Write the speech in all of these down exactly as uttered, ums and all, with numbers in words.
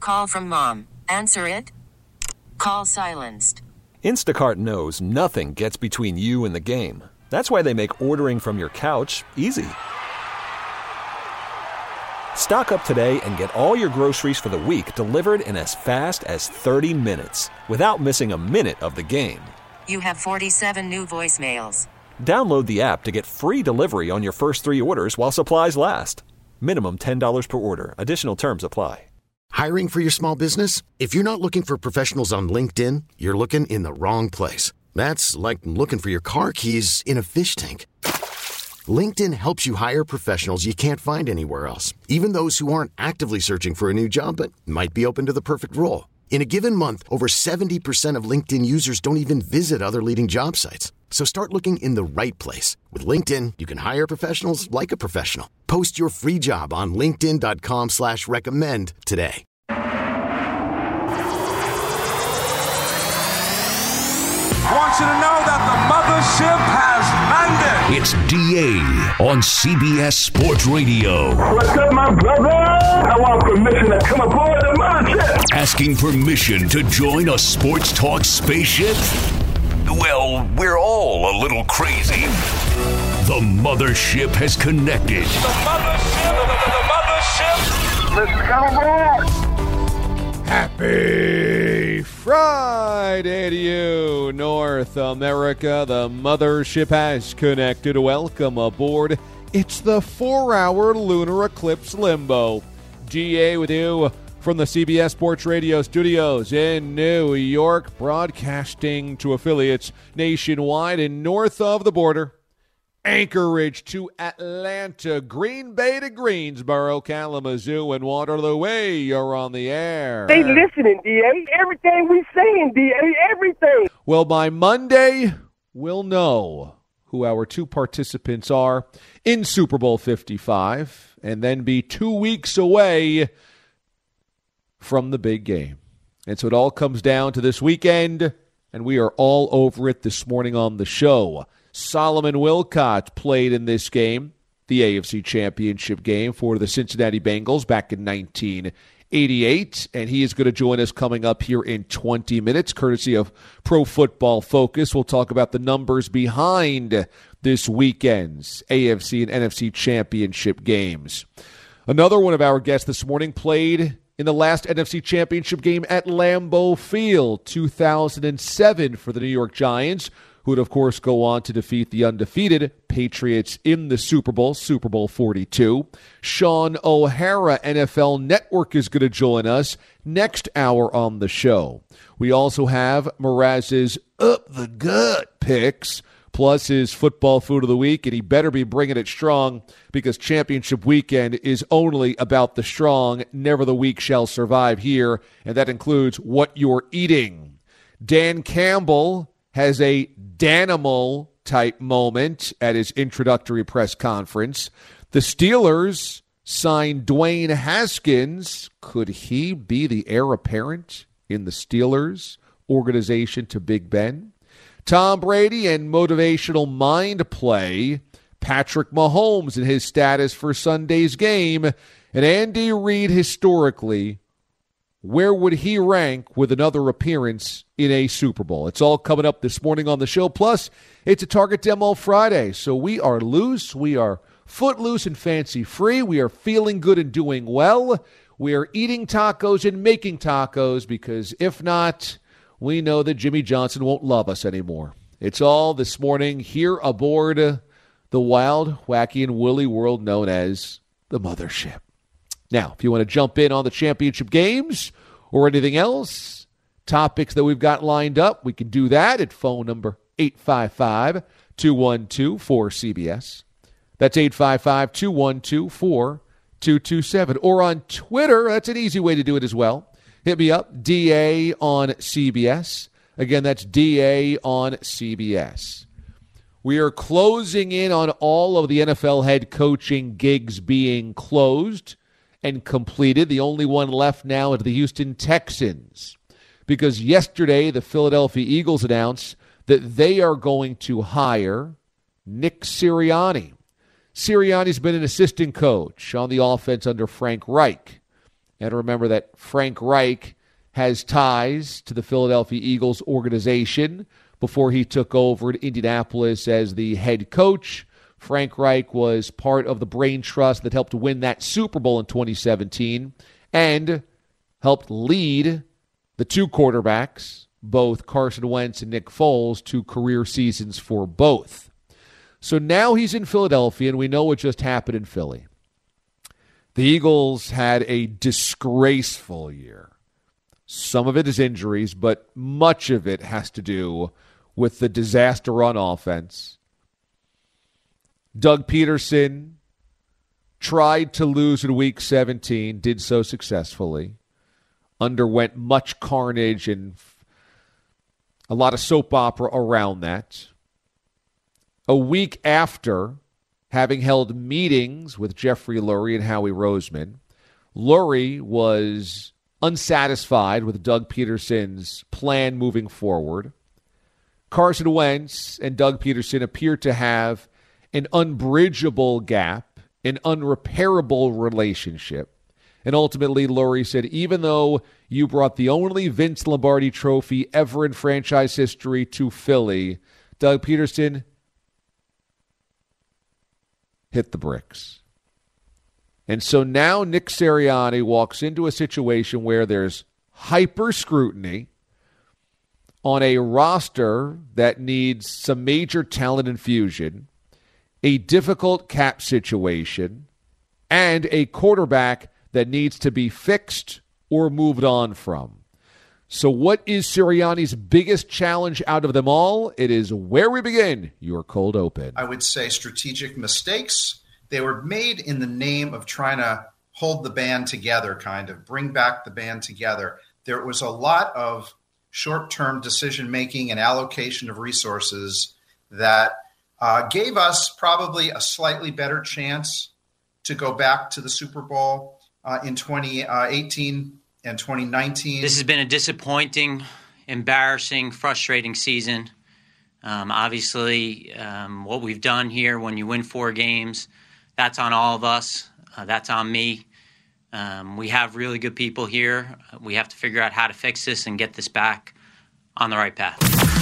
Call from mom. Answer it. Call silenced. Instacart knows nothing gets between you and the game. That's why they make ordering from your couch easy. Stock up today and get all your groceries for the week delivered in as fast as thirty minutes without missing a minute of the game. You have forty-seven new voicemails. Download the app to get free delivery on your first three orders while supplies last. Minimum ten dollars per order. Additional terms apply. Hiring for your small business? If you're not looking for professionals on LinkedIn, you're looking in the wrong place. That's like looking for your car keys in a fish tank. LinkedIn helps you hire professionals you can't find anywhere else, even those who aren't actively searching for a new job but might be open to the perfect role. In a given month, over seventy percent of LinkedIn users don't even visit other leading job sites. So start looking in the right place. With LinkedIn, you can hire professionals like a professional. Post your free job on linkedin.com slash recommend today. I want you to know that the mothership has landed. It's D A on C B S Sports Radio. What's up, my brother? I want permission to come aboard the mothership. Asking permission to join a sports talk spaceship? Well, we're all a little crazy. The mothership has connected. The mothership, the, the, the mothership. Let's come aboard. Happy Friday to you, North America. The mothership has connected. Welcome aboard. It's the four-hour lunar eclipse limbo. D A with you from the C B S Sports Radio studios in New York, broadcasting to affiliates nationwide and north of the border. Anchorage to Atlanta, Green Bay to Greensboro, Kalamazoo, and Waterloo. Way you're on the air. They listening, D A. Everything we saying, D A. Everything. Well, by Monday, we'll know who our two participants are in Super Bowl fifty-five, and then be two weeks away from the big game. And so it all comes down to this weekend, and we are all over it this morning on the show. Solomon Wilcott played in this game, the A F C Championship game for the Cincinnati Bengals back in nineteen eighty-eight, and he is going to join us coming up here in twenty minutes, courtesy of Pro Football Focus. We'll talk about the numbers behind this weekend's A F C and N F C Championship games. Another one of our guests this morning played in the last N F C Championship game at Lambeau Field, two thousand seven for the New York Giants, who would, of course, go on to defeat the undefeated Patriots in the Super Bowl, Super Bowl forty-two. Sean O'Hara, N F L Network, is going to join us next hour on the show. We also have Mraz's Up the Gut picks, plus his football food of the week, and he better be bringing it strong because championship weekend is only about the strong. Never the weak shall survive here, and that includes what you're eating. Dan Campbell has a Danimal-type moment at his introductory press conference. The Steelers signed Dwayne Haskins. Could he be the heir apparent in the Steelers organization to Big Ben? Tom Brady and motivational mind play. Patrick Mahomes and his status for Sunday's game. And Andy Reid historically, where would he rank with another appearance in a Super Bowl? It's all coming up this morning on the show. Plus, it's a Target Demo Friday, so we are loose. We are footloose and fancy-free. We are feeling good and doing well. We are eating tacos and making tacos because if not, we know that Jimmy Johnson won't love us anymore. It's all this morning here aboard the wild, wacky, and woolly world known as the Mothership. Now, if you want to jump in on the championship games or anything else, topics that we've got lined up, we can do that at phone number eight five five, two one two, four C B S. That's eight five five, two one two, four two two seven. Or on Twitter, that's an easy way to do it as well. Hit me up, D A on C B S. Again, that's D A on C B S. We are closing in on all of the N F L head coaching gigs being closed and completed. The only one left now is the Houston Texans, because yesterday the Philadelphia Eagles announced that they are going to hire Nick Sirianni. Sirianni's been an assistant coach on the offense under Frank Reich. And remember that Frank Reich has ties to the Philadelphia Eagles organization. Before he took over at Indianapolis as the head coach, Frank Reich was part of the brain trust that helped win that Super Bowl in twenty seventeen and helped lead the two quarterbacks, both Carson Wentz and Nick Foles, to career seasons for both. So now he's in Philadelphia, and we know what just happened in Philly. The Eagles had a disgraceful year. Some of it is injuries, but much of it has to do with the disaster on offense. Doug Peterson tried to lose in Week seventeen, did so successfully, underwent much carnage and a lot of soap opera around that. A week after having held meetings with Jeffrey Lurie and Howie Roseman, Lurie was unsatisfied with Doug Peterson's plan moving forward. Carson Wentz and Doug Peterson appear to have an unbridgeable gap, an unrepairable relationship. And ultimately, Lurie said, even though you brought the only Vince Lombardi trophy ever in franchise history to Philly, Doug Peterson, hit the bricks. And so now Nick Sirianni walks into a situation where there's hyper scrutiny on a roster that needs some major talent infusion, a difficult cap situation, and a quarterback that needs to be fixed or moved on from. So what is Sirianni's biggest challenge out of them all? It is where we begin. Your cold open. I would say strategic mistakes. They were made in the name of trying to hold the band together, kind of bring back the band together. There was a lot of short-term decision-making and allocation of resources that uh, gave us probably a slightly better chance to go back to the Super Bowl uh, in twenty eighteen and twenty nineteen. This has been a disappointing, embarrassing, frustrating season. Um, obviously, um, what we've done here, when you win four games, that's on all of us. Uh, that's on me. Um, we have really good people here. We have to figure out how to fix this and get this back on the right path.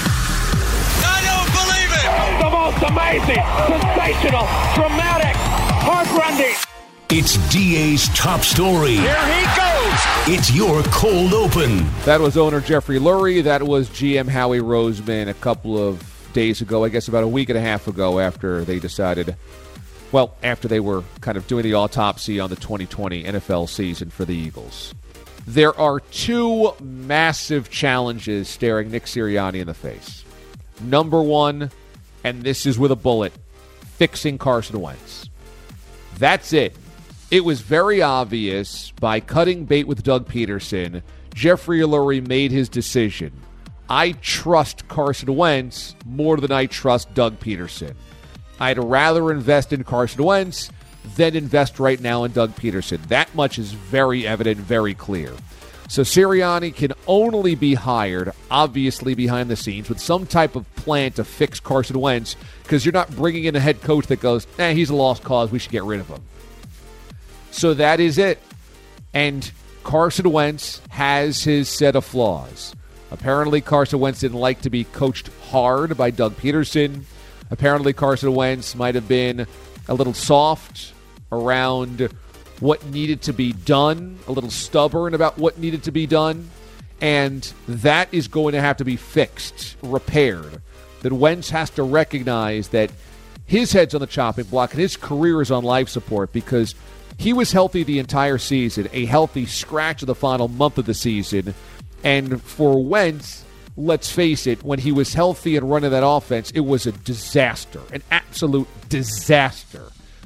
I don't believe it! The most amazing, sensational, dramatic, heartrending. It's D A's top story. Here he goes! It's your cold open. That was owner Jeffrey Lurie. That was G M Howie Roseman a couple of days ago, I guess about a week and a half ago, after they decided, well, after they were kind of doing the autopsy on the twenty twenty N F L season for the Eagles. There are two massive challenges staring Nick Sirianni in the face. Number one, and this is with a bullet, fixing Carson Wentz. That's it. It was very obvious by cutting bait with Doug Peterson, Jeffrey Lurie made his decision. I trust Carson Wentz more than I trust Doug Peterson. I'd rather invest in Carson Wentz than invest right now in Doug Peterson. That much is very evident, very clear. So Sirianni can only be hired, obviously behind the scenes, with some type of plan to fix Carson Wentz, because you're not bringing in a head coach that goes, eh, he's a lost cause, we should get rid of him. So that is it. And Carson Wentz has his set of flaws. Apparently Carson Wentz didn't like to be coached hard by Doug Peterson. Apparently Carson Wentz might have been a little soft around what needed to be done, a little stubborn about what needed to be done, and that is going to have to be fixed, repaired. That Wentz has to recognize that his head's on the chopping block and his career is on life support, because he was healthy the entire season, a healthy scratch of the final month of the season, and for Wentz, let's face it, when he was healthy and running that offense, it was a disaster, an absolute disaster.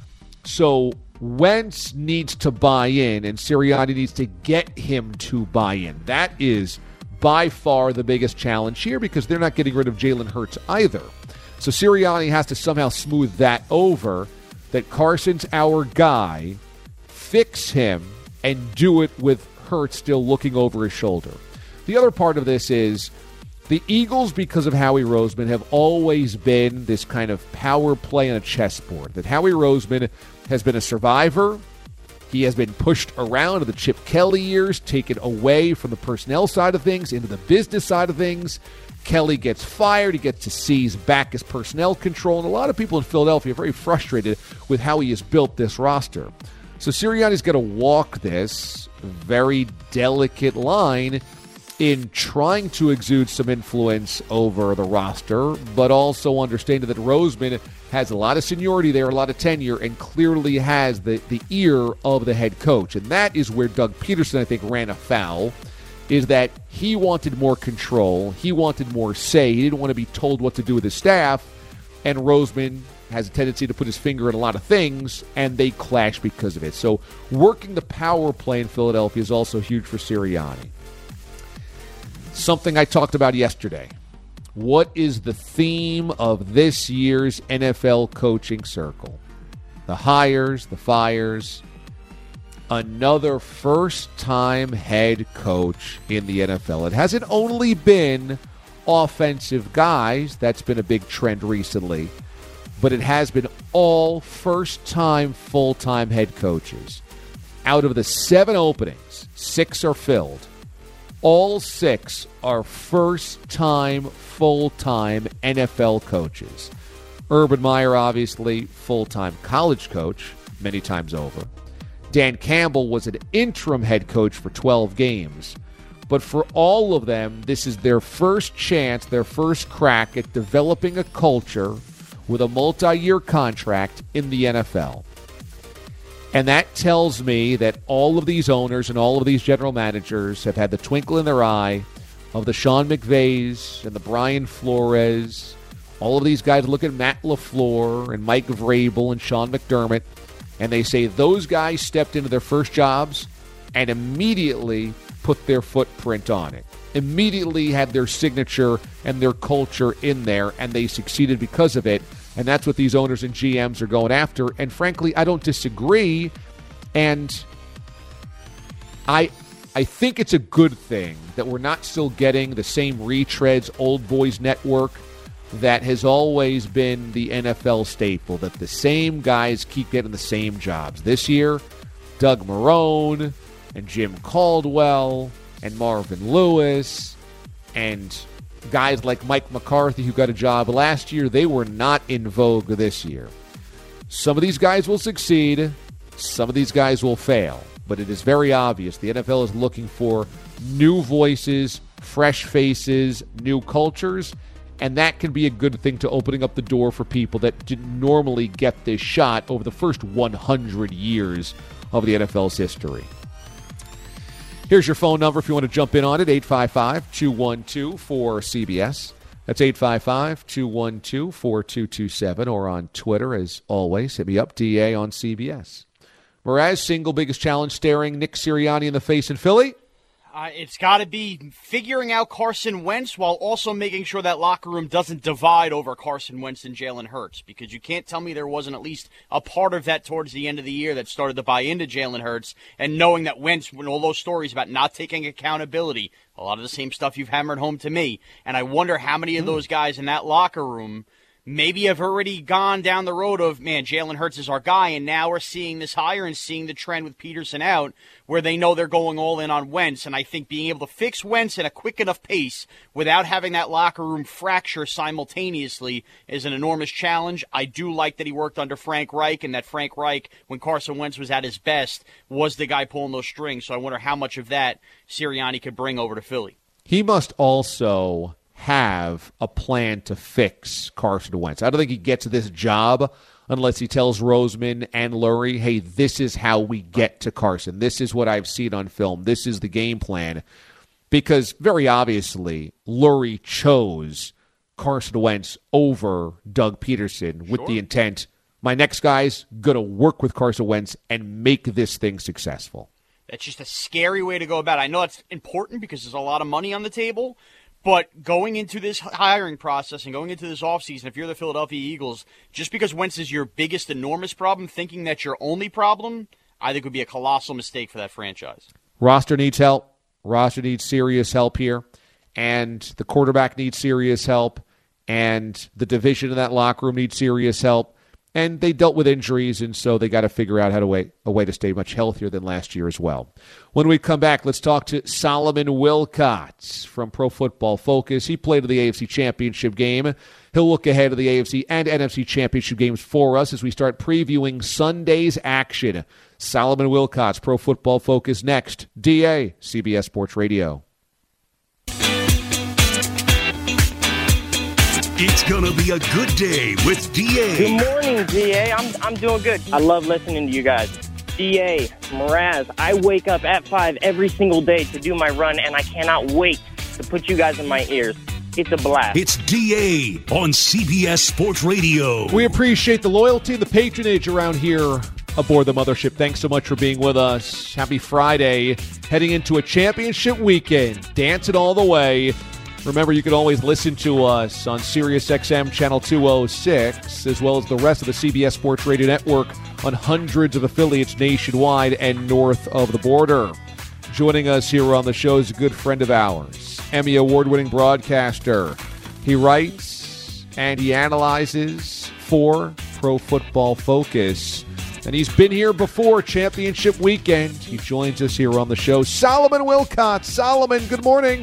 So Wentz needs to buy in, and Sirianni needs to get him to buy in. That is by far the biggest challenge here, because they're not getting rid of Jalen Hurts either. So Sirianni has to somehow smooth that over, that Carson's our guy, fix him, and do it with Hurts still looking over his shoulder. The other part of this is the Eagles, because of Howie Roseman, have always been this kind of power play on a chessboard. That Howie Roseman has been a survivor. He has been pushed around in the Chip Kelly years, taken away from the personnel side of things into the business side of things. Kelly gets fired. He gets to seize back his personnel control. And a lot of people in Philadelphia are very frustrated with how he has built this roster. So Sirianni's got to walk this very delicate line in trying to exude some influence over the roster, but also understanding that Roseman has a lot of seniority there, a lot of tenure, and clearly has the, the ear of the head coach. And that is where Doug Peterson, I think, ran afoul, is that he wanted more control. He wanted more say. He didn't want to be told what to do with his staff. And Roseman has a tendency to put his finger in a lot of things, and they clash because of it. So working the power play in Philadelphia is also huge for Sirianni. Something I talked about yesterday. What is the theme of this year's N F L coaching circle? The hires, the fires. Another first-time head coach in the N F L. It hasn't only been offensive guys. That's been a big trend recently. But it has been all first-time, full-time head coaches. Out of the seven openings, six are filled. All six are first-time, full-time N F L coaches. Urban Meyer, obviously, full-time college coach, many times over. Dan Campbell was an interim head coach for twelve games. But for all of them, this is their first chance, their first crack at developing a culture with a multi-year contract in the N F L. And that tells me that all of these owners and all of these general managers have had the twinkle in their eye of the Sean McVays and the Brian Flores. All of these guys look at Matt LaFleur and Mike Vrabel and Sean McDermott, and they say those guys stepped into their first jobs and immediately put their footprint on it. Immediately had their signature and their culture in there, and they succeeded because of it. And that's what these owners and G Ms are going after. And frankly, I don't disagree. And I I think it's a good thing that we're not still getting the same retreads, old boys network that has always been the N F L staple, that the same guys keep getting the same jobs. This year, Doug Marrone and Jim Caldwell and Marvin Lewis and guys like Mike McCarthy who got a job last year, they were not in vogue this year. Some of these guys will succeed. Some of these guys will fail. But it is very obvious the N F L is looking for new voices, fresh faces, new cultures, and that can be a good thing to opening up the door for people that didn't normally get this shot over the first one hundred years of the N F L's history. Here's your phone number if you want to jump in on it, eight five five, two one two, four C B S. That's eight five five, two one two, four two two seven, or on Twitter, as always. Hit me up, D A on C B S. Mraz, single biggest challenge staring Nick Sirianni in the face in Philly? Uh, it's got to be figuring out Carson Wentz while also making sure that locker room doesn't divide over Carson Wentz and Jalen Hurts, because you can't tell me there wasn't at least a part of that towards the end of the year that started to buy into Jalen Hurts, and knowing that Wentz, when all those stories about not taking accountability, a lot of the same stuff you've hammered home to me, and I wonder how many of those guys in that locker room maybe have already gone down the road of, man, Jalen Hurts is our guy, and now we're seeing this hire and seeing the trend with Peterson out where they know they're going all in on Wentz. And I think being able to fix Wentz at a quick enough pace without having that locker room fracture simultaneously is an enormous challenge. I do like that he worked under Frank Reich, and that Frank Reich, when Carson Wentz was at his best, was the guy pulling those strings. So I wonder how much of that Sirianni could bring over to Philly. He must also have a plan to fix Carson Wentz. I don't think he gets this job unless he tells Roseman and Lurie, hey, this is how we get to Carson. This is what I've seen on film. This is the game plan. Because very obviously, Lurie chose Carson Wentz over Doug Peterson with sure. the intent, my next guy's going to work with Carson Wentz and make this thing successful. That's just a scary way to go about it. I know it's important because there's a lot of money on the table, but going into this hiring process and going into this offseason, if you're the Philadelphia Eagles, just because Wentz is your biggest, enormous problem, thinking that's your only problem, I think would be a colossal mistake for that franchise. Roster needs help. Roster needs serious help here. And the quarterback needs serious help. And the division in that locker room needs serious help. And they dealt with injuries, and so they got to figure out how to way, a way to stay much healthier than last year as well. When we come back, let's talk to Solomon Wilcots from Pro Football Focus. He played in the A F C Championship game. He'll look ahead of the A F C and N F C Championship games for us as we start previewing Sunday's action. Solomon Wilcots, Pro Football Focus, next. D A, C B S Sports Radio. It's going to be a good day with D A. Good morning, D A. I'm, I'm doing good. I love listening to you guys. D A, Mraz, I wake up at five every single day to do my run, and I cannot wait to put you guys in my ears. It's a blast. It's D A on C B S Sports Radio. We appreciate the loyalty and the patronage around here aboard the mothership. Thanks so much for being with us. Happy Friday. Heading into a championship weekend. Dance it all the way. Remember, you can always listen to us on Sirius X M Channel two oh six, as well as the rest of the C B S Sports Radio Network on hundreds of affiliates nationwide and north of the border. Joining us here on the show is a good friend of ours, Emmy Award-winning broadcaster. He writes and he analyzes for Pro Football Focus. And he's been here before championship weekend. He joins us here on the show. Solomon Wilcots. Solomon, good morning.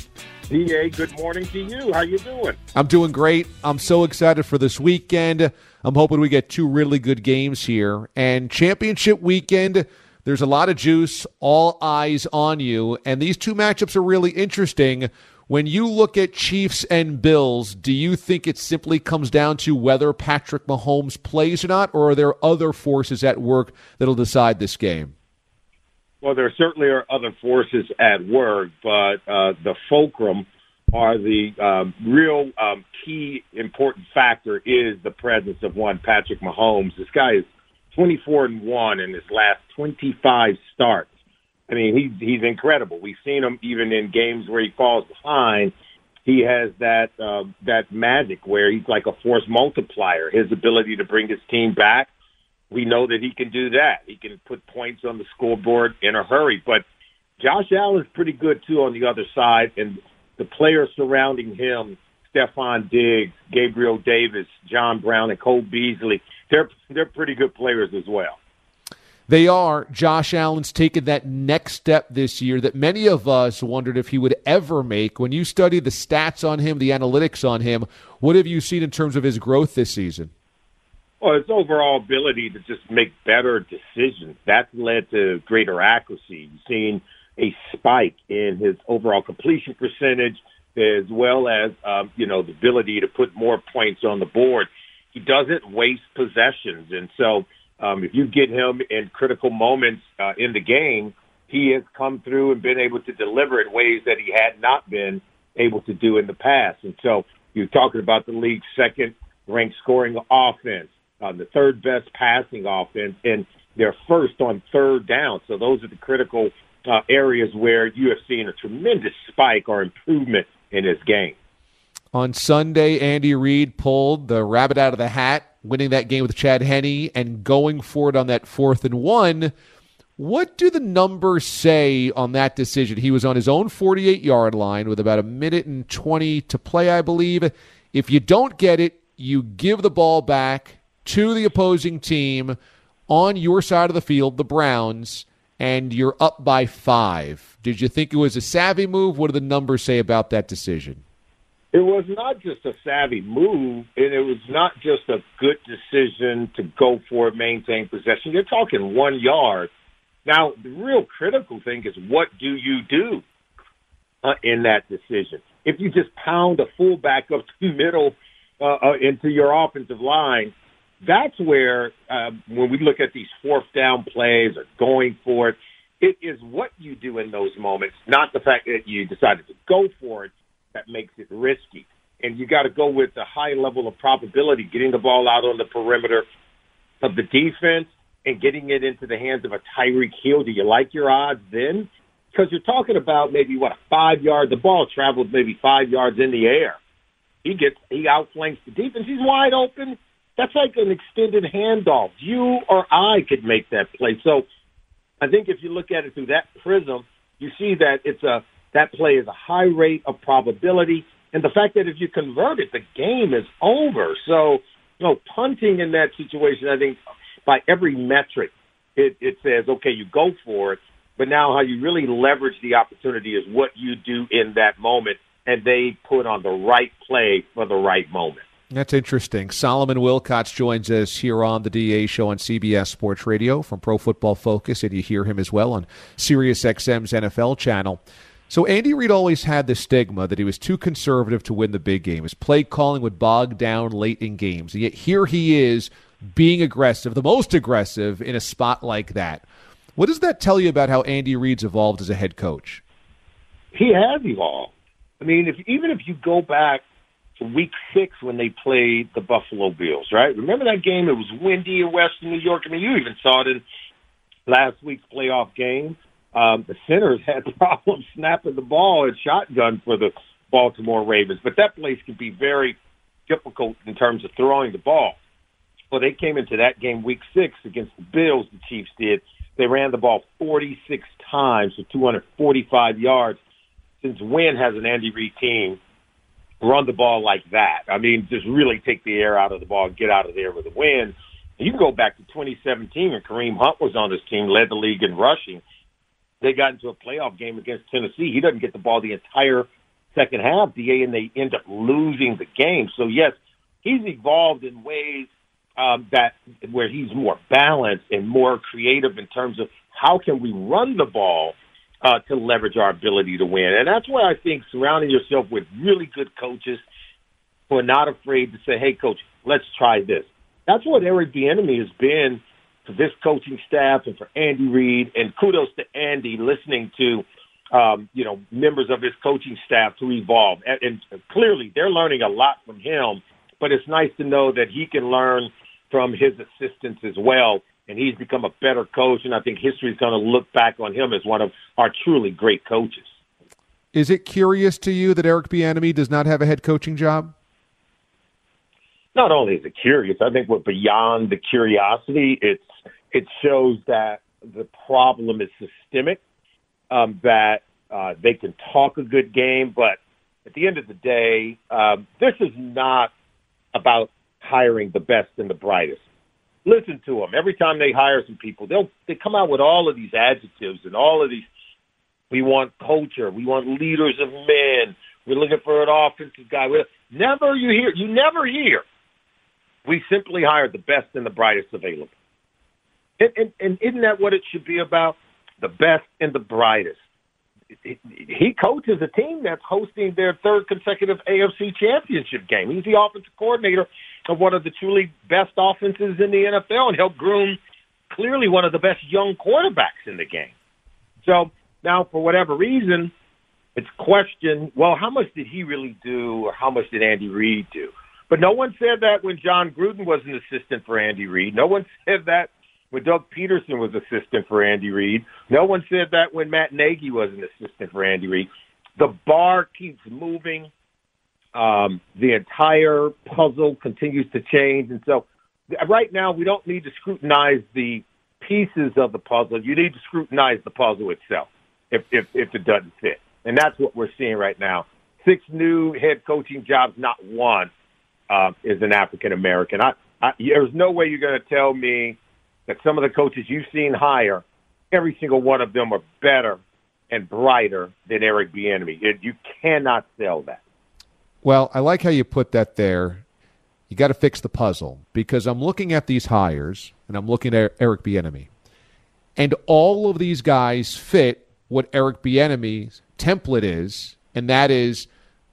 D A, good morning to you. How you doing? I'm doing great. I'm so excited for this weekend. I'm hoping we get two really good games here. And championship weekend, there's a lot of juice, all eyes on you. And these two matchups are really interesting. When you look at Chiefs and Bills, do you think it simply comes down to whether Patrick Mahomes plays or not, or are there other forces at work that'll decide this game? Well, there certainly are other forces at work, but uh, the fulcrum or the um, real um, key important factor is the presence of one Patrick Mahomes. This guy is twenty-four and one in his last twenty-five starts. I mean, he's he's incredible. We've seen him even in games where he falls behind. He has that uh, that magic where he's like a force multiplier. His ability to bring his team back. We know that he can do that. He can put points on the scoreboard in a hurry. But Josh Allen's pretty good, too, on the other side. And the players surrounding him, Stephon Diggs, Gabriel Davis, John Brown, and Cole Beasley, they're, they're pretty good players as well. They are. Josh Allen's taken that next step this year that many of us wondered if he would ever make. When you study the stats on him, the analytics on him, what have you seen in terms of his growth this season? Well, his overall ability to just make better decisions, that's led to greater accuracy. You've seen a spike in his overall completion percentage as well as, um, you know, the ability to put more points on the board. He doesn't waste possessions. And so um, if you get him in critical moments uh, in the game, he has come through and been able to deliver in ways that he had not been able to do in the past. And so you're talking about the league's second-ranked scoring offense. Uh, the third best passing offense, and they're first on third down. So those are the critical uh, areas where you have seen a tremendous spike or improvement in his game. On Sunday, Andy Reid pulled the rabbit out of the hat, winning that game with Chad Henne and going for it on that fourth and one. What do the numbers say on that decision? He was on his own forty-eight-yard line with about a minute and twenty to play, I believe. If you don't get it, you give the ball back to the opposing team on your side of the field, the Browns, and you're up by five. Did you think it was a savvy move? What do the numbers say about that decision? It was not just a savvy move, and it was not just a good decision to go for it, maintain possession. You're talking one yard. Now, the real critical thing is what do you do uh, in that decision? If you just pound a fullback up the middle uh, uh, into your offensive line, that's where, uh, when we look at these fourth down plays or going for it, it is what you do in those moments, not the fact that you decided to go for it, that makes it risky. And you got to go with a high level of probability, getting the ball out on the perimeter of the defense and getting it into the hands of a Tyreek Hill. Do you like your odds then? Because you're talking about maybe, what, a five-yard, the ball traveled maybe five yards in the air. He gets, he outflanks the defense. He's wide open. That's like an extended handoff. You or I could make that play. So I think if you look at it through that prism, you see that it's a that play is a high rate of probability. And the fact that if you convert it, the game is over. So you know, punting in that situation, I think by every metric, it, it says, okay, you go for it, but now how you really leverage the opportunity is what you do in that moment, and they put on the right play for the right moment. That's interesting. Solomon Wilcots joins us here on the D A Show on C B S Sports Radio from Pro Football Focus, and you hear him as well on SiriusXM's N F L channel. So Andy Reid always had the stigma that he was too conservative to win the big game. His play calling would bog down late in games. And yet here he is being aggressive, the most aggressive in a spot like that. What does that tell you about how Andy Reid's evolved as a head coach? He has evolved. I mean, if even if you go back to week six when they played the Buffalo Bills, right? Remember that game? It was windy in Western New York. I mean, you even saw it in last week's playoff game. Um, the centers had problems snapping the ball and shotgun for the Baltimore Ravens. But that place can be very difficult in terms of throwing the ball. Well, they came into that game week six against the Bills, the Chiefs did. They ran the ball forty-six times for two hundred forty-five yards. Since when has an Andy Reid team run the ball like that? I mean, just really take the air out of the ball and get out of there with a win. And you can go back to twenty seventeen when Kareem Hunt was on this team, led the league in rushing. They got into a playoff game against Tennessee. He doesn't get the ball the entire second half, D A, and they end up losing the game. So, yes, he's evolved in ways um, that where he's more balanced and more creative in terms of how can we run the ball uh, to leverage our ability to win. And that's why I think surrounding yourself with really good coaches who are not afraid to say, hey, coach, let's try this. That's what Eric Bieniemy has been for this coaching staff and for Andy Reid, and kudos to Andy listening to, um, you know, members of his coaching staff to evolve. And, and clearly they're learning a lot from him, but it's nice to know that he can learn from his assistants as well, and he's become a better coach, and I think history is going to look back on him as one of our truly great coaches. Is it curious to you that Eric Bieniemy does not have a head coaching job? Not only is it curious, I think we're beyond the curiosity. It's it shows that the problem is systemic, um, that uh, they can talk a good game, but at the end of the day, um, this is not about hiring the best and the brightest. Listen to them. Every time they hire some people, they'll they come out with all of these adjectives and all of these. We want culture. We want leaders of men. We're looking for an offensive guy. Never you hear. You never hear. We simply hired the best and the brightest available. And, and, and isn't that what it should be about? The best and the brightest. He coaches a team that's hosting their third consecutive A F C championship game. He's the offensive coordinator of one of the truly best offenses in the N F L and helped groom clearly one of the best young quarterbacks in the game. So now, for whatever reason, it's questioned, well, how much did he really do or how much did Andy Reid do? But no one said that when John Gruden was an assistant for Andy Reid. No one said that when Doug Peterson was assistant for Andy Reid. No one said that when Matt Nagy was an assistant for Andy Reid. The bar keeps moving. Um, the entire puzzle continues to change. And so right now we don't need to scrutinize the pieces of the puzzle. You need to scrutinize the puzzle itself if, if, if it doesn't fit. And that's what we're seeing right now. Six new head coaching jobs, not one. Uh, is an African-American. I, I, there's no way you're going to tell me that some of the coaches you've seen hire, every single one of them are better and brighter than Eric Bieniemy. It, you cannot sell that. Well, I like how you put that there. You got to fix the puzzle, because I'm looking at these hires, and I'm looking at Eric Bieniemy, and all of these guys fit what Eric Bieniemy's template is, and that is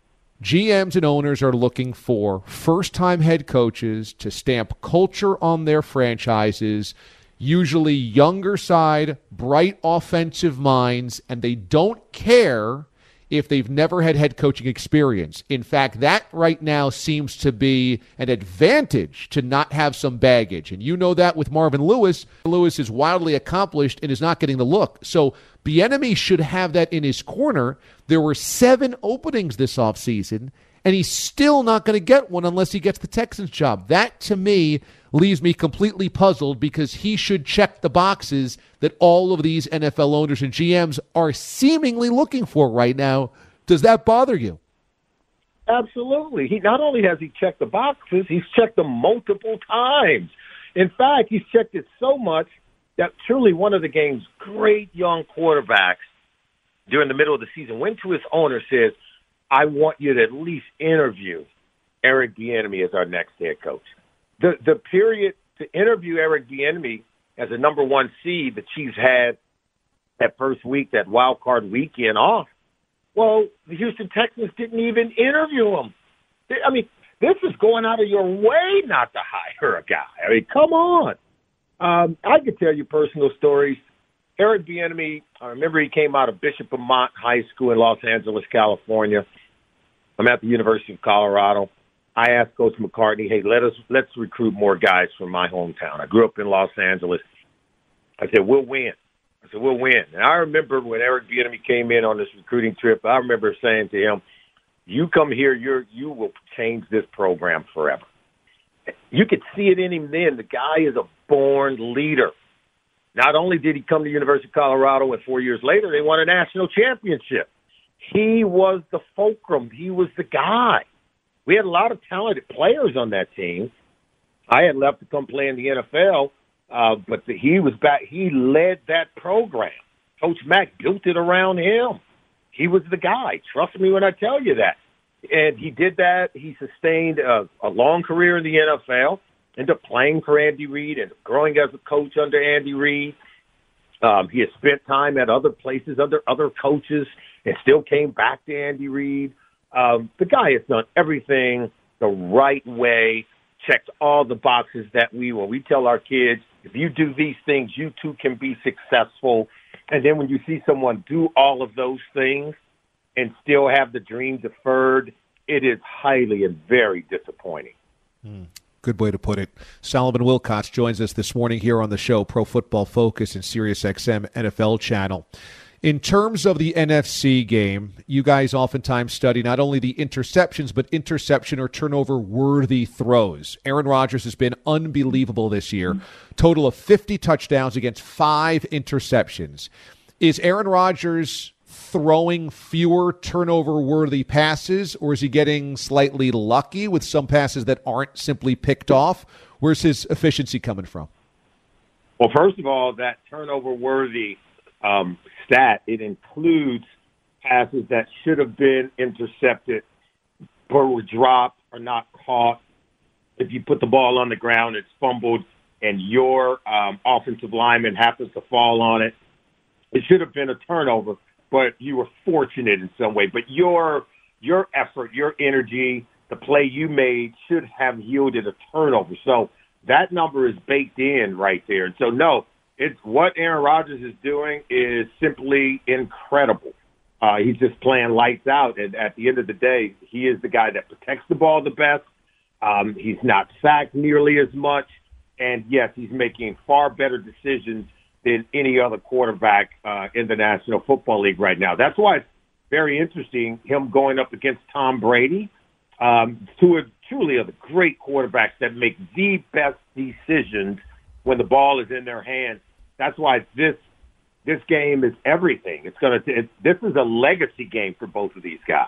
G Ms and owners are looking for first-time head coaches to stamp culture on their franchises, usually younger side, bright offensive minds, and they don't care if they've never had head coaching experience. In fact, that right now seems to be an advantage to not have some baggage. And you know that with Marvin Lewis. Lewis is wildly accomplished and is not getting the look. So Bieniemy should have that in his corner. There were seven openings this offseason, and he's still not going to get one unless he gets the Texans job. That, to me, leaves me completely puzzled, because he should check the boxes that all of these N F L owners and G Ms are seemingly looking for right now. Does that bother you? Absolutely. He not only has he checked the boxes, he's checked them multiple times. In fact, he's checked it so much that truly one of the game's great young quarterbacks during the middle of the season went to his owner and says, I want you to at least interview Eric Bieniemy as our next head coach. The the period to interview Eric Bieniemy as a number one seed, the Chiefs had that first week, that wild card weekend off. Well, the Houston Texans didn't even interview him. I mean, this is going out of your way not to hire a guy. I mean, come on. Um, I could tell you personal stories. Eric Bieniemy, I remember he came out of Bishop Amat High School in Los Angeles, California. I'm at the University of Colorado. I asked Coach McCartney, hey, let us, let's recruit more guys from my hometown. I grew up in Los Angeles. I said, we'll win. I said, we'll win. And I remember when Eric Bieniemy came in on this recruiting trip, I remember saying to him, you come here, you're, you will change this program forever. You could see it in him then. The guy is a born leader. Not only did he come to the University of Colorado, and four years later, they won a national championship. He was the fulcrum. He was the guy. We had a lot of talented players on that team. I had left to come play in the N F L, uh, but the, he was back. He led that program. Coach Mack built it around him. He was the guy. Trust me when I tell you that. And he did that. He sustained a, a long career in the N F L, ended up playing for Andy Reid and growing as a coach under Andy Reid. Um, he had spent time at other places under other coaches and still came back to Andy Reid. Um, the guy has done everything the right way, checked all the boxes that we, when we tell our kids, if you do these things, you too can be successful. And then when you see someone do all of those things and still have the dream deferred, it is highly and very disappointing. Mm. Good way to put it. Solomon Wilcots joins us this morning here on the show, Pro Football Focus and Sirius X M N F L channel. In terms of the N F C game, you guys oftentimes study not only the interceptions, but interception or turnover-worthy throws. Aaron Rodgers has been unbelievable this year. Total of fifty touchdowns against five interceptions. Is Aaron Rodgers throwing fewer turnover-worthy passes, or is he getting slightly lucky with some passes that aren't simply picked off? Where's his efficiency coming from? Well, first of all, that turnover-worthy um, stat, it includes passes that should have been intercepted or were dropped or not caught. If you put the ball on the ground, it's fumbled, and your um, offensive lineman happens to fall on it, it should have been a turnover, but you were fortunate in some way. But your your effort, your energy, the play you made should have yielded a turnover. So that number is baked in right there. And so, no, it's what Aaron Rodgers is doing is simply incredible. Uh, he's just playing lights out. And at the end of the day, he is the guy that protects the ball the best. Um, he's not sacked nearly as much. And, yes, he's making far better decisions than any other quarterback uh, in the National Football League right now. That's why it's very interesting, him going up against Tom Brady, um, two of truly of the great quarterbacks that make the best decisions when the ball is in their hands. That's why this this game is everything. It's gonna. It, this is a legacy game for both of these guys.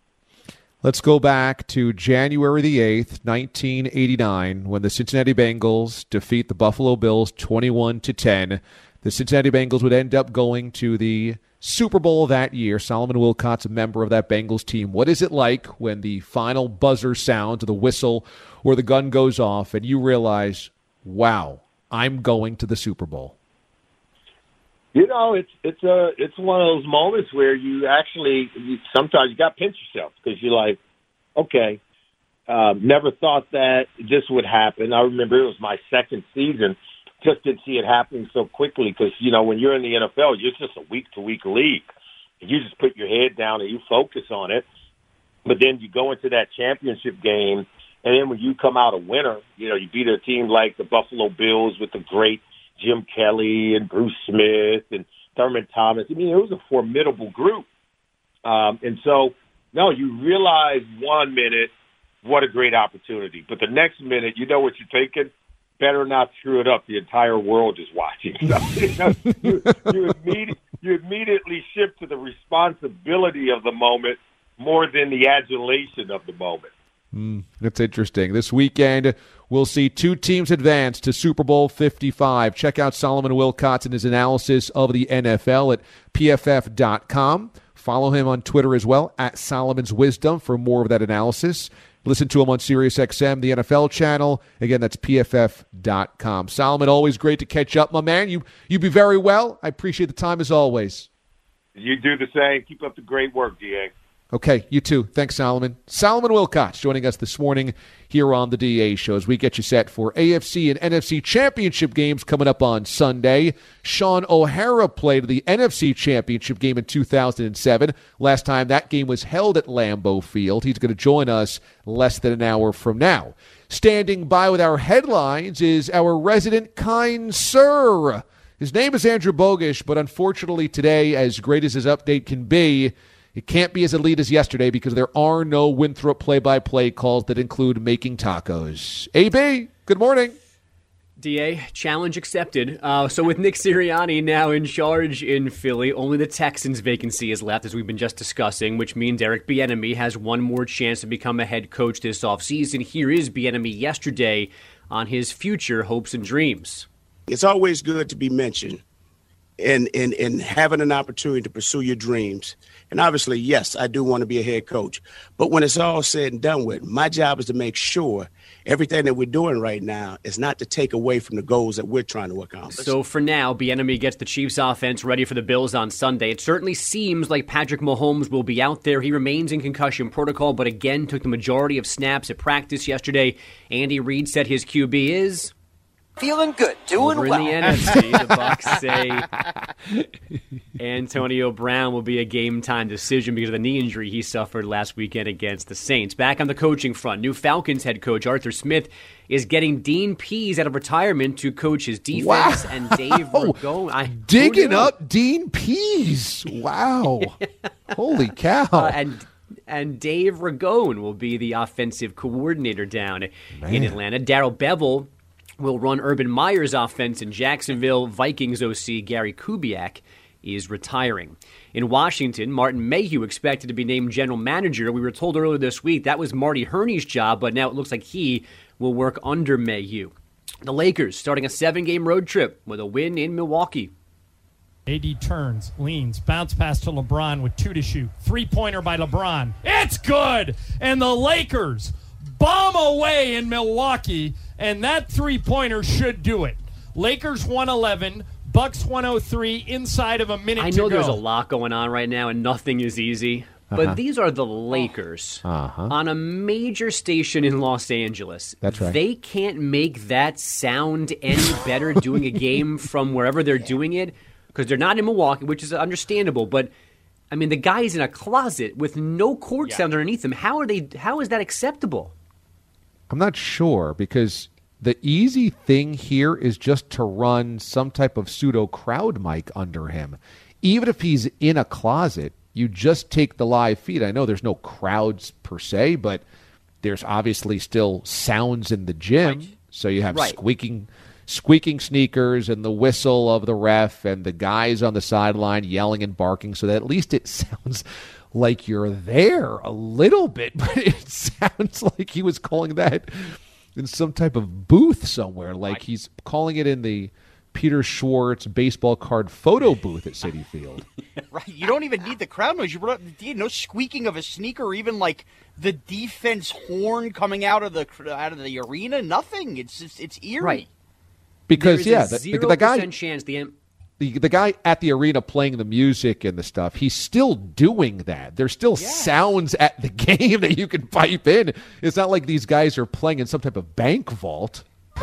Let's go back to January the eighth, nineteen eighty-nine, when the Cincinnati Bengals defeat the Buffalo Bills twenty-one to ten. The Cincinnati Bengals would end up going to the Super Bowl that year. Solomon Wilcots, a member of that Bengals team. What is it like when the final buzzer sounds, or the whistle, or the gun goes off, and you realize, wow, I'm going to the Super Bowl? You know, it's it's a it's one of those moments where you actually you, sometimes you got to pinch yourself because you're like, okay, uh, never thought that this would happen. I remember it was my second season. Just didn't see it happening so quickly because, you know, when you're in the N F L, you're just a week-to-week league. You just put your head down and you focus on it. But then you go into that championship game, and then when you come out a winner, you know, you beat a team like the Buffalo Bills with the great Jim Kelly and Bruce Smith and Thurman Thomas. I mean, it was a formidable group. Um, and so, no, you realize one minute, what a great opportunity. But the next minute, you know what you're thinking? Better not screw it up. The entire world is watching. So, you, know, you, you, immediately, you immediately shift to the responsibility of the moment more than the adulation of the moment. Mm, that's interesting. This weekend, we'll see two teams advance to Super Bowl fifty-five. Check out Solomon Wilcots and his analysis of the N F L at P F F dot com. Follow him on Twitter as well, at Solomon's Wisdom, for more of that analysis. Listen to him on SiriusXM, the N F L channel. Again, that's P F F dot com. Solomon, always great to catch up, my man. You you be very well. I appreciate the time as always. You do the same. Keep up the great work, D A. Okay, you too. Thanks, Solomon. Solomon Wilcots joining us this morning here on the D A Show as we get you set for A F C and N F C championship games coming up on Sunday. Sean O'Hara played the N F C championship game in two thousand seven. Last time that game was held at Lambeau Field. He's going to join us less than an hour from now. Standing by with our headlines is our resident kind sir. His name is Andrew Bogish, but unfortunately today, as great as his update can be, it can't be as elite as yesterday because there are no Winthrop play-by-play calls that include making tacos. A B, good morning. D A, challenge accepted. Uh, so with Nick Sirianni now in charge in Philly, only the Texans' vacancy is left, as we've been just discussing, which means Eric Bieniemy has one more chance to become a head coach this offseason. Here is Bieniemy yesterday on his future hopes and dreams. It's always good to be mentioned and, and, and having an opportunity to pursue your dreams. And obviously, yes, I do want to be a head coach. But when it's all said and done with, my job is to make sure everything that we're doing right now is not to take away from the goals that we're trying to accomplish. So for now, Bieniemy gets the Chiefs offense ready for the Bills on Sunday. It certainly seems like Patrick Mahomes will be out there. He remains in concussion protocol, but again took the majority of snaps at practice yesterday. Andy Reid said his Q B is feeling good, doing Over well. In the N F C, the Bucs say Antonio Brown will be a game-time decision because of the knee injury he suffered last weekend against the Saints. Back on the coaching front, new Falcons head coach Arthur Smith is getting Dean Pease out of retirement to coach his defense, wow. and Dave Ragone. I, Digging up Dean Pease. Wow. Holy cow. Uh, and And Dave Ragone will be the offensive coordinator down Man. in Atlanta. Darrell Bevell will run Urban Meyer's offense in Jacksonville. Vikings O C Gary Kubiak is retiring. In Washington, Martin Mayhew expected to be named general manager. We were told earlier this week that was Marty Herney's job, but now it looks like he will work under Mayhew. The Lakers starting a seven-game road trip with a win in Milwaukee. A D turns, leans, bounce pass to LeBron with two to shoot. Three-pointer by LeBron. It's good! And the Lakers bomb away in Milwaukee, and that three-pointer should do it. Lakers one eleven, Bucks one oh three, inside of a minute to go. I know there's a lot going on right now, and nothing is easy. But uh-huh. these are the Lakers uh-huh. on a major station in Los Angeles. That's right. They can't make that sound any better doing a game from wherever they're doing it because they're not in Milwaukee, which is understandable. But, I mean, the guy's in a closet with no court yeah. sound underneath him. How are they? How is that acceptable? I'm not sure because the easy thing here is just to run some type of pseudo crowd mic under him. Even if he's in a closet, you just take the live feed. I know there's no crowds per se, but there's obviously still sounds in the gym. Right. So you have right. squeaking squeaking sneakers and the whistle of the ref and the guys on the sideline yelling and barking so that at least it sounds like you're there a little bit, but it sounds like he was calling that in some type of booth somewhere, like he's calling it in the Peter Schwartz baseball card photo booth at Citi Field. Right, you don't even need the crowd noise. You brought no squeaking of a sneaker, or even like the defense horn coming out of the out of the arena. Nothing. It's just, it's eerie. Right. Because there yeah, is the, a the, the guy chance the. The, the guy at the arena playing the music and the stuff, he's still doing that. There's still yes. sounds at the game that you can pipe in. It's not like these guys are playing in some type of bank vault.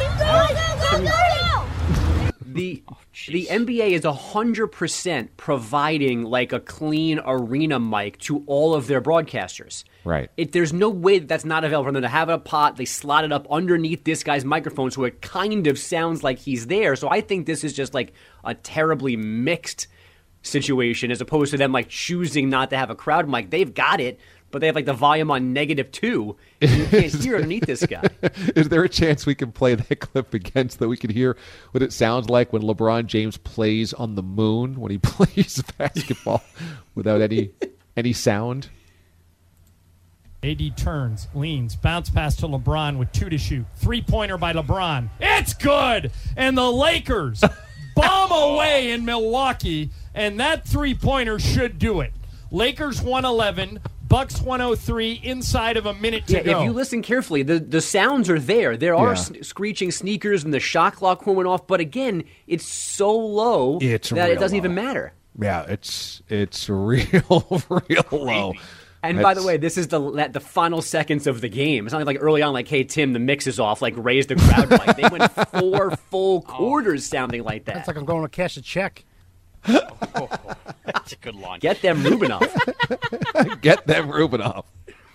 The oh, the N B A is one hundred percent providing like a clean arena mic to all of their broadcasters. Right. It, there's no way that that's not available for them to have a pot. They slot it up underneath this guy's microphone so it kind of sounds like he's there. So I think this is just like a terribly mixed situation as opposed to them like choosing not to have a crowd mic. They've got it, but they have like the volume on negative two, and you can't hear underneath this guy. Is there a chance we can play that clip again so that we can hear what it sounds like when LeBron James plays on the moon, when he plays basketball without any any sound? A D turns, leans, bounce pass to LeBron with two to shoot. Three-pointer by LeBron. It's good! And the Lakers bomb away in Milwaukee, and that three-pointer should do it. Lakers one eleven, Bucks one oh three, inside of a minute to yeah, go. If you listen carefully, the, the sounds are there. There are Yeah. s- screeching sneakers and the shot clock going off, but again, it's so low It's that real it doesn't low. even matter. Yeah, it's it's real, real low. And by That's- the way, this is the the final seconds of the game. It's not like early on, like, hey, Tim, the mix is off, like, raise the crowd. Like, they went four full quarters sounding like that. It's like I'm going to cash a check. That's a good line. Get them Rubinoff. Get them Rubinoff.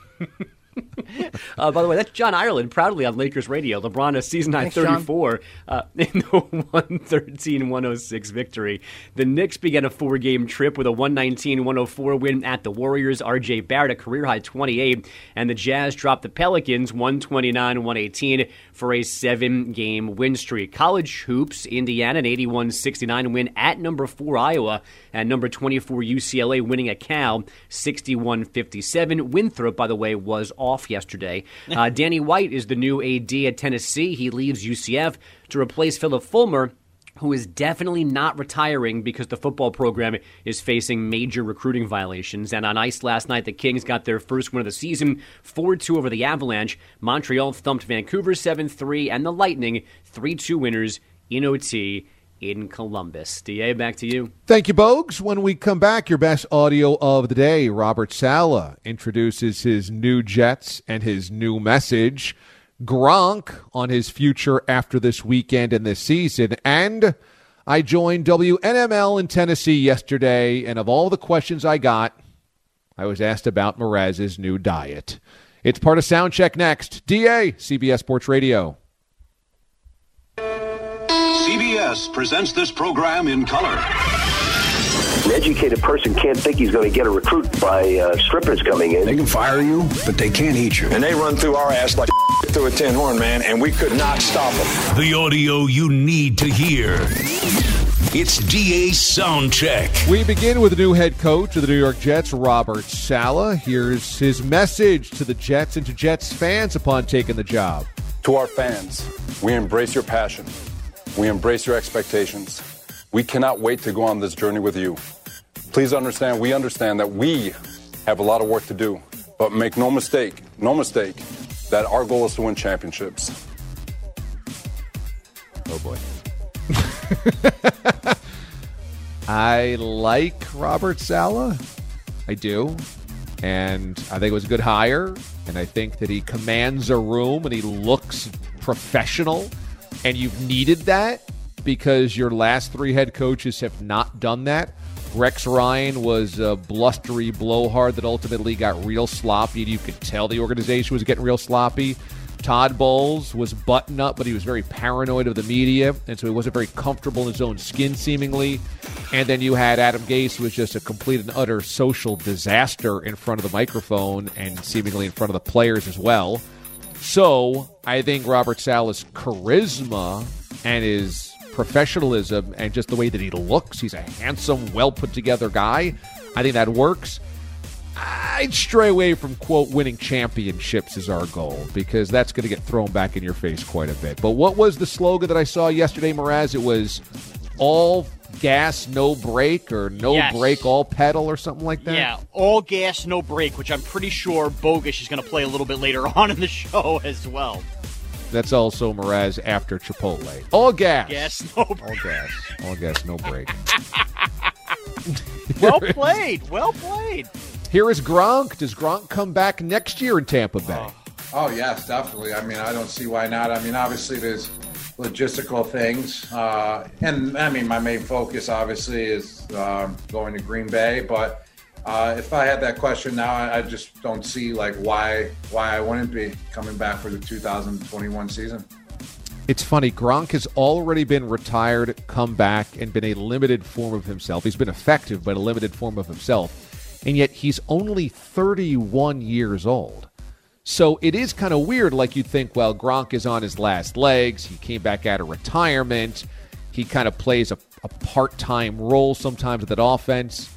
Uh, by the way, that's John Ireland, proudly on Lakers radio. LeBron a season high Thanks, John. thirty-four uh, in the one thirteen one oh six victory. The Knicks began a four-game trip with a one nineteen one oh four win at the Warriors. R J Barrett a career-high twenty-eight, and the Jazz dropped the Pelicans one twenty-nine one eighteen for a seven-game win streak. College hoops, Indiana an eighty-one sixty-nine win at number four Iowa, and number twenty-four U C L A winning at Cal sixty-one fifty-seven. Winthrop, by the way, was off yesterday. Uh, Danny White is the new A D at Tennessee. He leaves U C F to replace Philip Fulmer, who is definitely not retiring because the football program is facing major recruiting violations. And on ice last night, the Kings got their first win of the season, four two over the Avalanche. Montreal thumped Vancouver seven three, and the Lightning three two winners in O T in Columbus. D A, back to you. Thank you, Bogues. When we come back, your best audio of the day. Robert Saleh introduces his new Jets and his new message. Gronk on his future after this weekend and this season. And I joined W N M L in Tennessee yesterday, and of all the questions I got, I was asked about Mraz's new diet. It's part of Soundcheck next. D A, C B S Sports Radio. C B S presents this program in color. An educated person can't think he's going to get a recruit by uh, strippers coming in. They can fire you, but they can't eat you. And they run through our ass like through a tin horn, man, and we could not stop them. The audio you need to hear. It's D A Soundcheck. We begin with the new head coach of the New York Jets, Robert Saleh. Here's his message to the Jets and to Jets fans upon taking the job. To our fans, we embrace your passion. We embrace your expectations. We cannot wait to go on this journey with you. Please understand, we understand that we have a lot of work to do, but make no mistake, no mistake, that our goal is to win championships. Oh, boy. I like Robert Saleh. I do. And I think it was a good hire. And I think that he commands a room and he looks professional. And you've needed that because your last three head coaches have not done that. Rex Ryan was a blustery blowhard that ultimately got real sloppy. You could tell the organization was getting real sloppy. Todd Bowles was button up, but he was very paranoid of the media, and so he wasn't very comfortable in his own skin, seemingly. And then you had Adam Gase, who was just a complete and utter social disaster in front of the microphone and seemingly in front of the players as well. So I think Robert Saleh's charisma and his professionalism and just the way that he looks, he's a handsome, well-put-together guy. I think that works. I'd stray away from, quote, winning championships is our goal, because that's going to get thrown back in your face quite a bit. But what was the slogan that I saw yesterday, Mraz? It was all gas, no brake, or no Yes. brake, all pedal, or something like that? Yeah, all gas, no brake, which I'm pretty sure Bogusch is going to play a little bit later on in the show as well. That's also Mraz after Chipotle. All gas. Gas, no All gas. All gas, no brake. Well played. Well played. Here is Gronk. Does Gronk come back next year in Tampa Bay? Oh, yes, definitely. I mean, I don't see why not. I mean, obviously, there's logistical things. Uh, and, I mean, my main focus, obviously, is um, going to Green Bay. But uh, if I had that question now, I, I just don't see, like, why why I wouldn't be coming back for the two thousand twenty-one season. It's funny. Gronk has already been retired, come back, and been a limited form of himself. He's been effective, but a limited form of himself. And yet he's only thirty-one years old. So it is kind of weird. Like you'd think, well, Gronk is on his last legs. He came back out of retirement. He kind of plays a, a part-time role sometimes with that offense.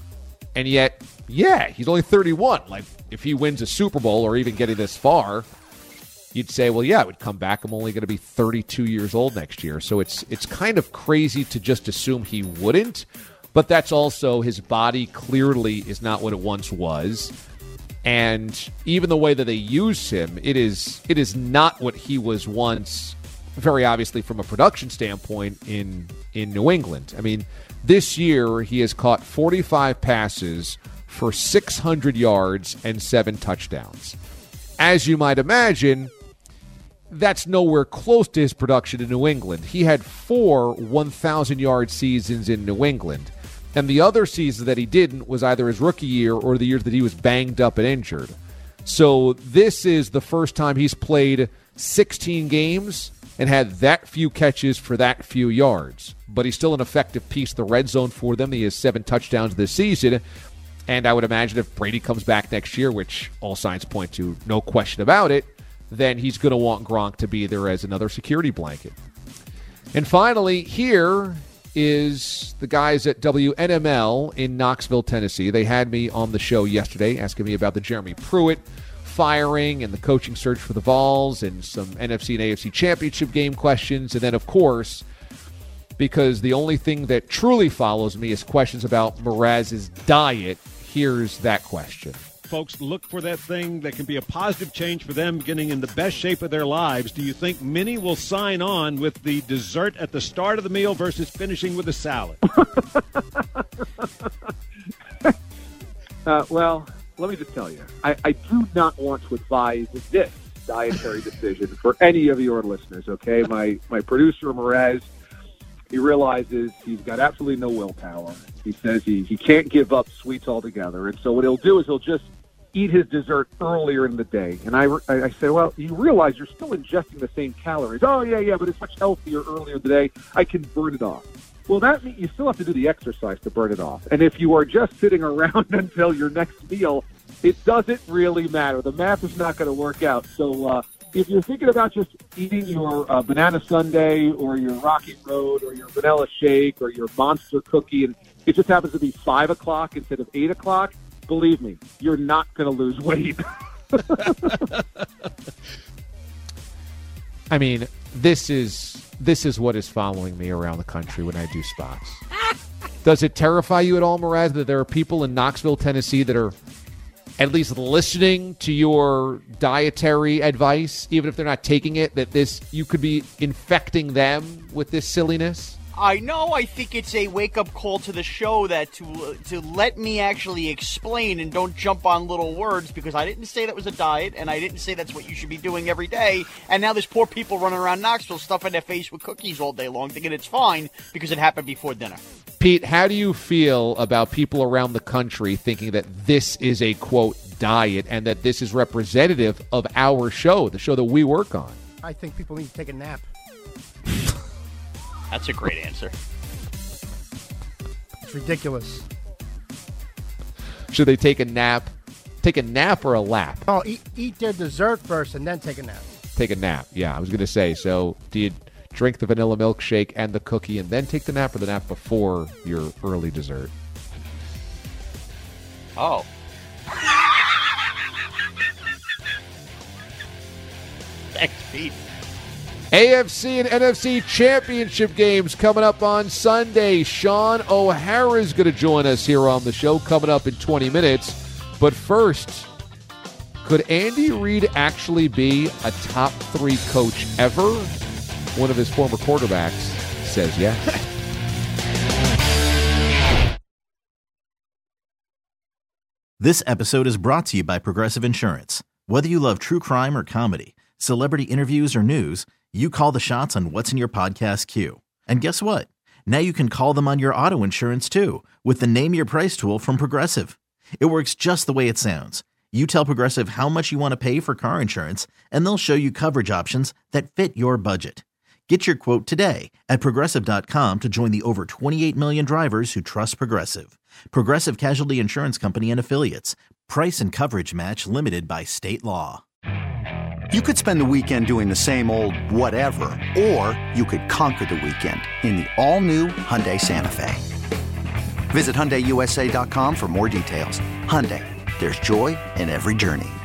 And yet, yeah, he's only thirty-one. Like, if he wins a Super Bowl or even getting this far, you'd say, well, yeah, I would come back. I'm only going to be thirty-two years old next year. So it's it's kind of crazy to just assume he wouldn't. But that's also, his body clearly is not what it once was. And even the way that they use him, it is it is not what he was once, very obviously from a production standpoint, in in New England. I mean, this year he has caught forty-five passes for six hundred yards and seven touchdowns. As you might imagine, that's nowhere close to his production in New England. He had four one thousand-yard seasons in New England. And the other season that he didn't was either his rookie year or the years that he was banged up and injured. So this is the first time he's played sixteen games and had that few catches for that few yards. But he's still an effective piece of the red zone for them. He has seven touchdowns this season. And I would imagine if Brady comes back next year, which all signs point to, no question about it, then he's going to want Gronk to be there as another security blanket. And finally, here is the guys at W N M L in Knoxville, Tennessee. They had me on the show yesterday asking me about the Jeremy Pruitt firing and the coaching search for the Vols and some N F C and A F C championship game questions. And then, of course, because the only thing that truly follows me is questions about Mraz's diet, here's that question. Folks, look for that thing that can be a positive change for them getting in the best shape of their lives. Do you think many will sign on with the dessert at the start of the meal versus finishing with a salad? uh, well, let me just tell you, I, I do not want to advise this dietary decision for any of your listeners, okay? My, my producer, Mraz, he realizes he's got absolutely no willpower. He says he, he can't give up sweets altogether. And so what he'll do is he'll just eat his dessert earlier in the day. And I, I, I say, well, you realize you're still ingesting the same calories. Oh, yeah, yeah, but it's much healthier earlier in the day. I can burn it off. Well, that means you still have to do the exercise to burn it off. And if you are just sitting around until your next meal, it doesn't really matter. The math is not going to work out. So uh, if you're thinking about just eating your uh, banana sundae or your Rocky Road or your vanilla shake or your monster cookie, and it just happens to be five o'clock instead of eight o'clock, believe me, you're not going to lose weight. I mean, this is this is what is following me around the country when I do spots. Does it terrify you at all, Mraz, that there are people in Knoxville, Tennessee that are at least listening to your dietary advice, even if they're not taking it, that this you could be infecting them with this silliness? I know. I think it's a wake-up call to the show that to to let me actually explain and don't jump on little words, because I didn't say that was a diet, and I didn't say that's what you should be doing every day. And now there's poor people running around Knoxville stuffing their face with cookies all day long, thinking it's fine because it happened before dinner. Pete, how do you feel about people around the country thinking that this is a, quote, diet and that this is representative of our show, the show that we work on? I think people need to take a nap. That's a great answer. It's ridiculous. Should they take a nap? Take a nap or a lap? Oh, eat, eat their dessert first and then take a nap. Take a nap, yeah. I was going to say, so do you drink the vanilla milkshake and the cookie and then take the nap, or the nap before your early dessert? Oh. Thanks, Pete. A F C and N F C championship games coming up on Sunday. Sean O'Hara is going to join us here on the show coming up in twenty minutes. But first, could Andy Reid actually be a top three coach ever? One of his former quarterbacks says yes. This episode is brought to you by Progressive Insurance. Whether you love true crime or comedy, celebrity interviews or news, you call the shots on what's in your podcast queue. And guess what? Now you can call them on your auto insurance too with the Name Your Price tool from Progressive. It works just the way it sounds. You tell Progressive how much you want to pay for car insurance, and they'll show you coverage options that fit your budget. Get your quote today at Progressive dot com to join the over twenty-eight million drivers who trust Progressive. Progressive Casualty Insurance Company and Affiliates. Price and coverage match limited by state law. You could spend the weekend doing the same old whatever, or you could conquer the weekend in the all-new Hyundai Santa Fe. Visit Hyundai U S A dot com for more details. Hyundai, there's joy in every journey.